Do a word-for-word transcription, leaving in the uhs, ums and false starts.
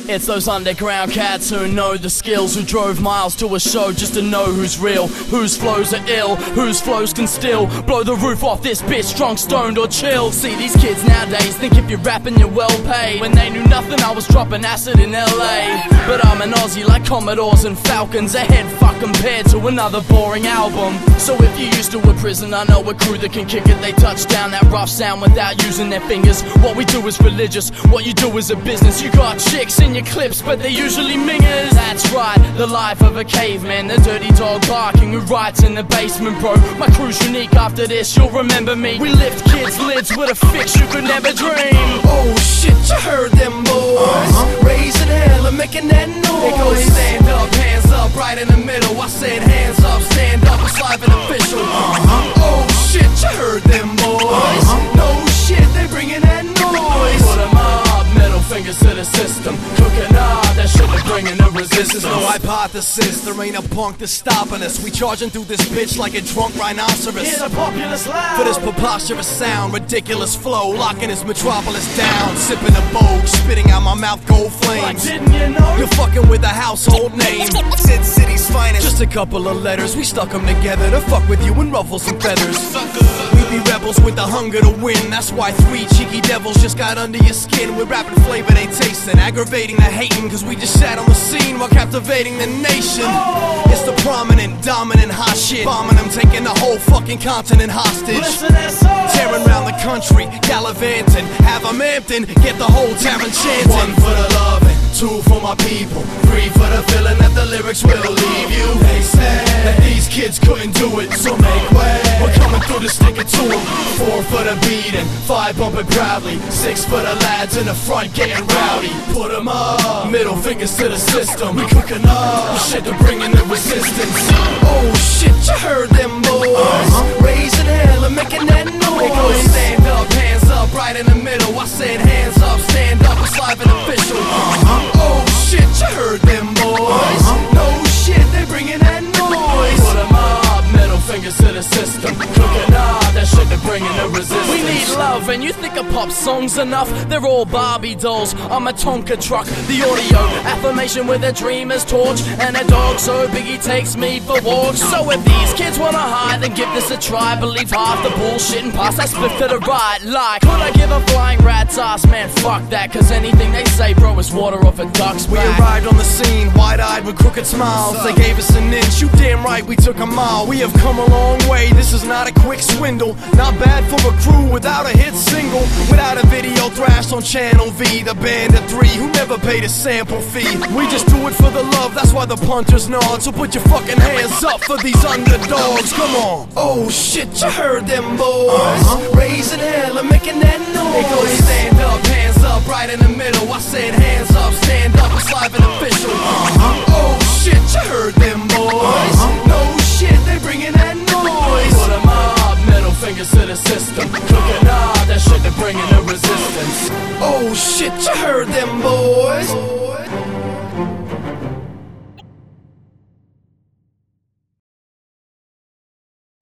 It's those underground cats who know the skills, who drove miles to a show just to know who's real, whose flows are ill, whose flows can still blow the roof off this bitch, drunk, stoned or chill. See, these kids nowadays think if you're rapping you're well paid. When they knew nothing, I was dropping acid in L A. But I'm an Aussie like Commodores and Falcons, ahead fuck compared to another boring album. So if you're used to a prison, I know a crew that can kick it. They touch down that rough sound without using their fingers. What we do is religious, what you do is a business. You got chicks in your clips, but they're usually mingers. That's right, the life of a caveman, the dirty dog barking who writes in the basement, bro. My crew's unique, after this you'll remember me. We lift kids' lids with a fix you could never dream. Oh shit, you heard them boys, uh-huh. Raising hell and making that noise. It goes stand up, hands up, right in the middle. I said hands up, stand up, it's live and official. uh-huh. Oh shit, you heard them boys, uh-huh. No shit, they bringing that noise. Put 'em up, middle fingers to the system. Cooking up, that shit is bringing the resistance. There's no hypothesis, there ain't a punk that's stopping us. We charging through this bitch like a drunk rhinoceros. Hear the populace loud. For this preposterous sound, ridiculous flow, locking this metropolis down. Sipping a Vogue, spitting out my mouth gold flames. Like, didn't you know? You're fucking with a household name. Sid City's finest. Just a couple of letters, we stuck them together to fuck with you and ruffle some feathers. We be rebels with the hunger to win. That's why three cheeky devils just got under your skin. With rapping flavor they tasting, aggravating the hating, cause we just sat on the scene while captivating the nation. Oh. It's the prominent, dominant, hot shit, bombing them, taking the whole fucking continent hostage. Listen, tearing around the country, gallivanting, have 'em amped and get the whole town enchanting. One for the loving, two for my people, three for the feeling that the lyrics will leave you. They said that these kids couldn't do it, so make way. We're coming through to stick it to them. Four for the beating, five bumping proudly, six for the lads in the front getting rowdy. Put 'em up, middle fingers to the system. We cooking up shit to bring in the resistance. Oh shit, you heard them boys, uh-huh. Raising hell and making that noise. It goes stand up, hands up, right in the middle. I said hands up, stand up, it's live and official. uh-huh. Oh shit, you heard them boys, uh-huh. No shit, they bringing that noise. Put 'em up, middle fingers to the system. Cooking up, that shit to bring in the resistance. We need love, and you think a pop song's enough? They're all Barbie dolls, I'm a Tonka truck. The audio, affirmation with a dreamer's torch, and a dog so big he takes me for walks. So if these kids wanna hide, then give this a try. Believe half the bullshit and pass that split to the right. Like, could I give a flying rat's ass? Man, fuck that, cause anything they say, bro, is water off a duck's back. We arrived on the scene, wide-eyed with crooked smiles. They gave us an inch, you damn right we took a mile. We have come a long way, this is not a quick swindle. Not bad for a crew without a hit single, without a video thrashed on Channel V. The band of three who never paid a sample fee. We just do it for the love, that's why the punters nod. So put your fucking hands up for these underdogs, come on. Oh shit, you heard them boys, uh-huh. Raising hell and making that noise. It goes stand up, hands up, right in the middle. I said hands up, stand up, it's live and official. uh-huh. Oh shit, you heard them boys, uh-huh. No shit, they bringing that noise. Put 'em up, middle fingers to the system. Cooking up, that shit to bring in the resistance. Oh shit, you heard them boys.